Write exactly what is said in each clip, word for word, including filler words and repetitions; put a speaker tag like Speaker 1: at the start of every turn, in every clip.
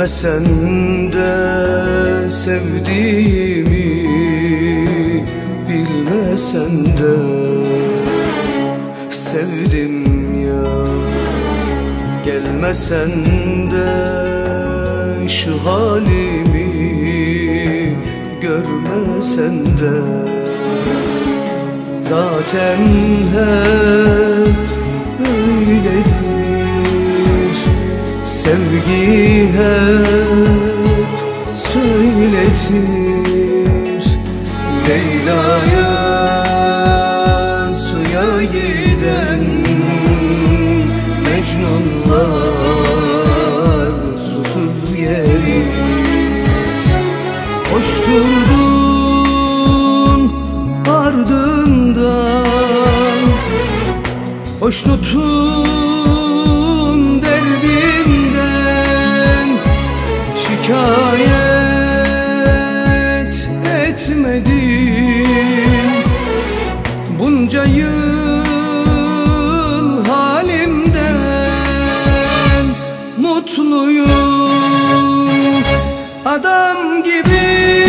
Speaker 1: Bilmesen de sevdiğimi, bilmesen de sevdim ya. Gelmesen de şu halimi, görmesen de zaten hep böyledir. Sevgi hep söyletir. Leyla'ya suya giden Mecnunlar susuz gelir. Koşturdun ardından hoşnutun derdinden. Şikayet etmedim bunca yıl halimden. Mutluyum adam gibi,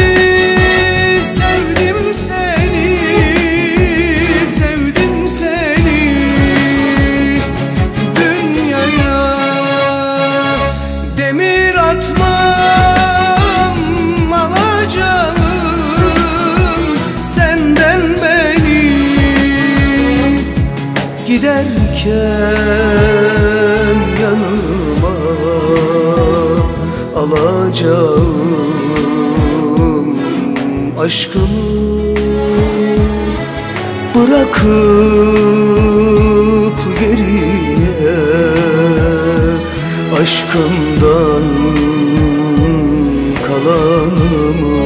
Speaker 1: sevdim seni, sevdim seni. Dünyaya demir atmam, alacağım senden beni. Giderken yanıma alacağım aşkımı, bırakıp geriye aşkımdan kalanımı.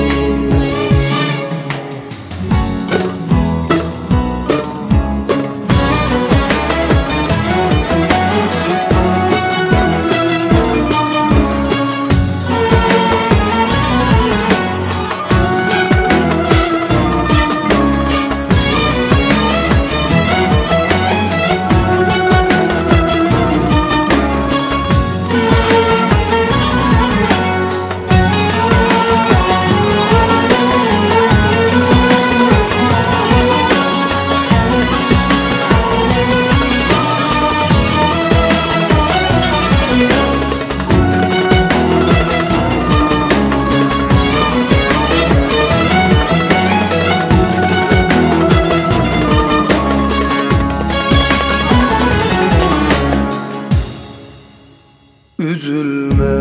Speaker 1: Üzülme,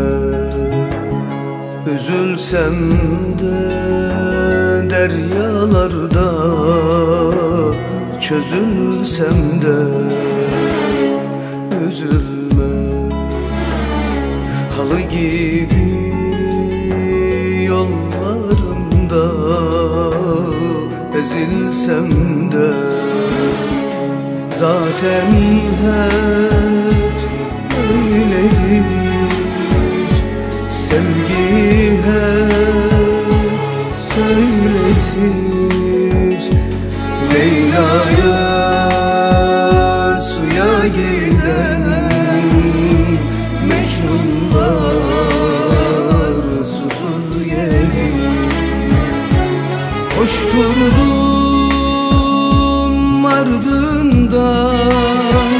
Speaker 1: üzülsem de deryalarda çözülsem de. Üzülme, halı gibi yollarında ezilsem de zaten hep öyledir. Sevgi hep söyletir. Leyla'ya suya giden Mecnunlar susuz gelir. Koşturdum ardından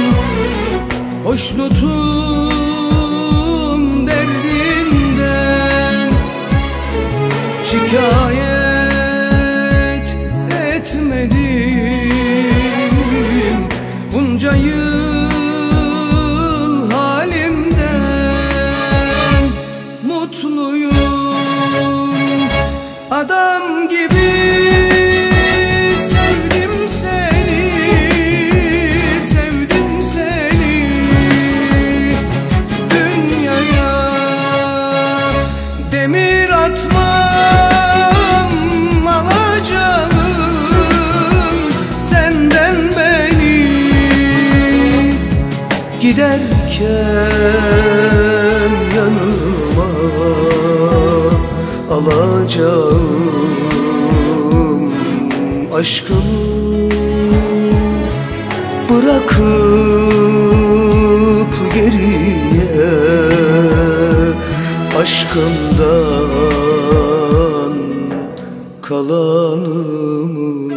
Speaker 1: hoşnutun derdinden. Şikayet etmedim bunca yıl halimden. Mutluyum adam gibi, sevdim seni, sevdim seni. Dünyaya demir atmam, alacağım senden beni. Giderken yanıma alacağım aşkımı, bırakıp geriye aşkımdan aşkımdan kalanımı